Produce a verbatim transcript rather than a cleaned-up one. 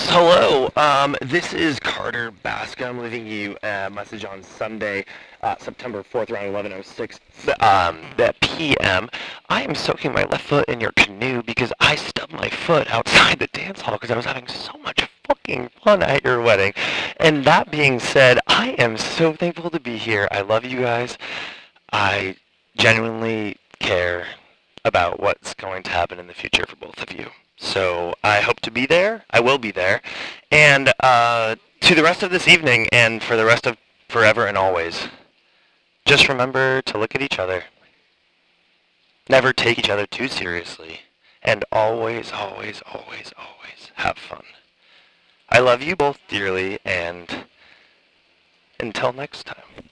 hello. Um, this is Carter Basca. I'm leaving you a message on Sunday, uh, September fourth, around eleven oh six um, p m. I am soaking my left foot in your canoe because I stubbed my foot outside the dance hall because I was having so much fucking fun at your wedding. And that being said, I am so thankful to be here. I love you guys. I genuinely care about what's going to happen in the future for both of you. So I hope to be there. I will be there. And uh, to the rest of this evening and for the rest of forever and always, just remember to look at each other. Never take each other too seriously. And always, always, always, always have fun. I love you both dearly, and until next time.